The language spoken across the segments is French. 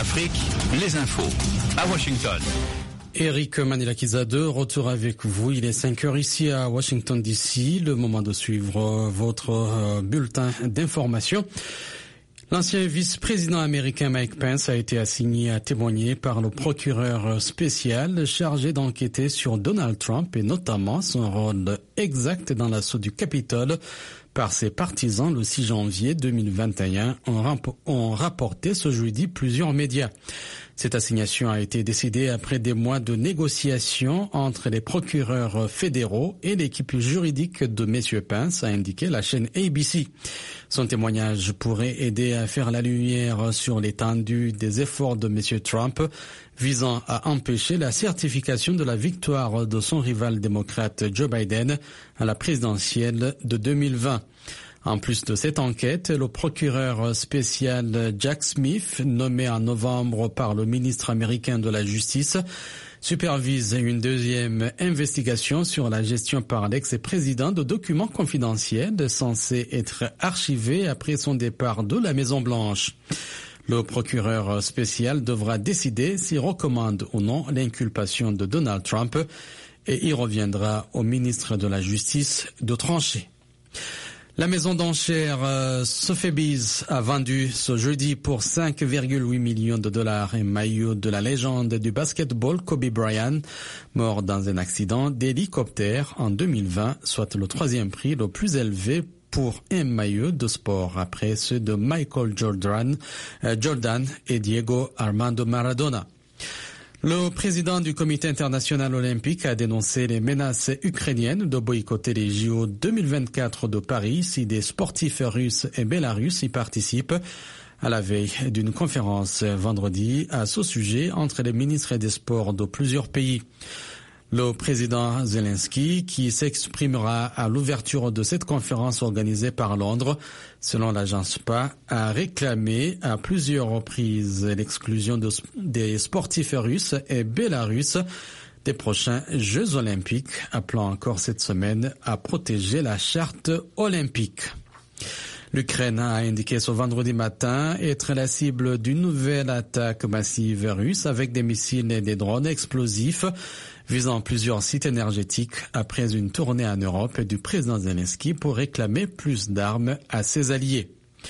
Afrique, les infos. À Washington. Eric Manilakiza de retour avec vous. Il est 5 heures ici à Washington DC. Le moment de suivre votre bulletin d'information. L'ancien vice-président américain Mike Pence a été assigné à témoigner par le procureur spécial chargé d'enquêter sur Donald Trump et notamment son rôle exact dans l'assaut du Capitole par ses partisans le 6 janvier 2021, ont rapporté ce jeudi plusieurs médias. Cette assignation a été décidée après des mois de négociations entre les procureurs fédéraux et l'équipe juridique de M. Pence, a indiqué la chaîne ABC. Son témoignage pourrait aider à faire la lumière sur l'étendue des efforts de M. Trump visant à empêcher la certification de la victoire de son rival démocrate Joe Biden à la présidentielle de 2020. En plus de cette enquête, le procureur spécial Jack Smith, nommé en novembre par le ministre américain de la Justice, supervise une deuxième investigation sur la gestion par l'ex-président de documents confidentiels censés être archivés après son départ de la Maison-Blanche. Le procureur spécial devra décider s'il recommande ou non l'inculpation de Donald Trump et il reviendra au ministre de la Justice de trancher. La maison d'enchères Sotheby's a vendu ce jeudi pour 5,8 millions de dollars un maillot de la légende du basketball Kobe Bryant, mort dans un accident d'hélicoptère en 2020, soit le troisième prix le plus élevé pour un maillot de sport après ceux de Michael Jordan et Diego Armando Maradona. Le président du Comité international olympique a dénoncé les menaces ukrainiennes de boycotter les JO 2024 de Paris si des sportifs russes et bélarusses y participent, à la veille d'une conférence vendredi à ce sujet entre les ministres des Sports de plusieurs pays. Le président Zelensky, qui s'exprimera à l'ouverture de cette conférence organisée par Londres, selon l'agence PA, a réclamé à plusieurs reprises l'exclusion des sportifs russes et bélarusses des prochains Jeux olympiques, appelant encore cette semaine à protéger la charte olympique. L'Ukraine a indiqué ce vendredi matin être la cible d'une nouvelle attaque massive russe avec des missiles et des drones explosifs visant plusieurs sites énergétiques après une tournée en Europe du président Zelensky pour réclamer plus d'armes à ses alliés.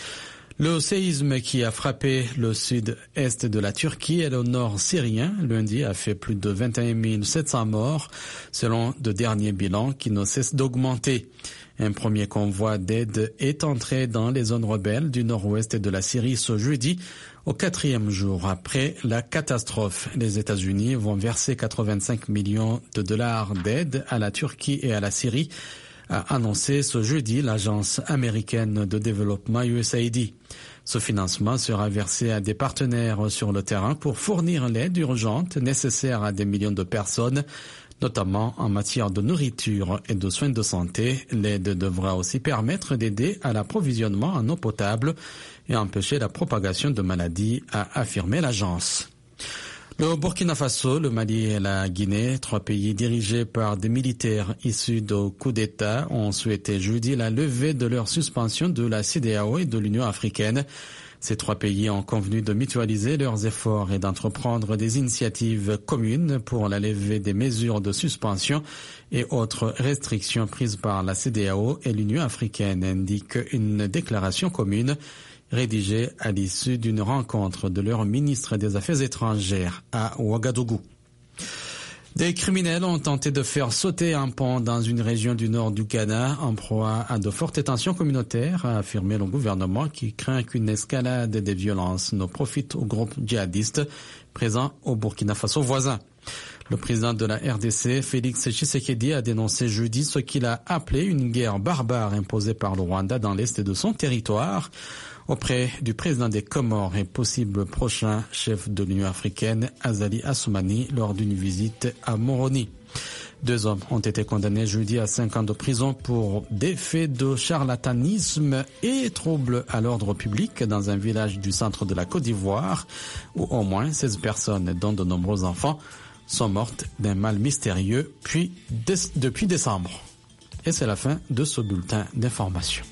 Le séisme qui a frappé le sud-est de la Turquie et le nord syrien lundi a fait plus de 21 700 morts selon de derniers bilans qui ne cessent d'augmenter. Un premier convoi d'aide est entré dans les zones rebelles du nord-ouest de la Syrie ce jeudi, au 4e jour après la catastrophe. Les États-Unis vont verser 85 millions de dollars d'aide à la Turquie et à la Syrie, a annoncé ce jeudi l'agence américaine de développement USAID. Ce financement sera versé à des partenaires sur le terrain pour fournir l'aide urgente nécessaire à des millions de personnes, notamment en matière de nourriture et de soins de santé. L'aide devra aussi permettre d'aider à l'approvisionnement en eau potable et empêcher la propagation de maladies, a affirmé l'agence. Le Burkina Faso, le Mali et la Guinée, 3 pays dirigés par des militaires issus de coups d'État, ont souhaité jeudi la levée de leur suspension de la CEDEAO et de l'Union africaine. Ces 3 pays ont convenu de mutualiser leurs efforts et d'entreprendre des initiatives communes pour la levée des mesures de suspension et autres restrictions prises par la CEDEAO et l'Union africaine, indique une déclaration commune rédigée à l'issue d'une rencontre de leur ministre des Affaires étrangères à Ouagadougou. Des criminels ont tenté de faire sauter un pont dans une région du nord du Ghana en proie à de fortes tensions communautaires, a affirmé le gouvernement qui craint qu'une escalade des violences ne profite aux groupes djihadistes présents au Burkina Faso voisin. Le président de la RDC, Félix Tshisekedi, a dénoncé jeudi ce qu'il a appelé une guerre barbare imposée par le Rwanda dans l'est de son territoire, auprès du président des Comores et possible prochain chef de l'Union africaine, Azali Assoumani, lors d'une visite à Moroni. 2 hommes ont été condamnés jeudi à 5 ans de prison pour des faits de charlatanisme et troubles à l'ordre public dans un village du centre de la Côte d'Ivoire, où au moins 16 personnes, dont de nombreux enfants, sont mortes d'un mal mystérieux depuis décembre. Et c'est la fin de ce bulletin d'information.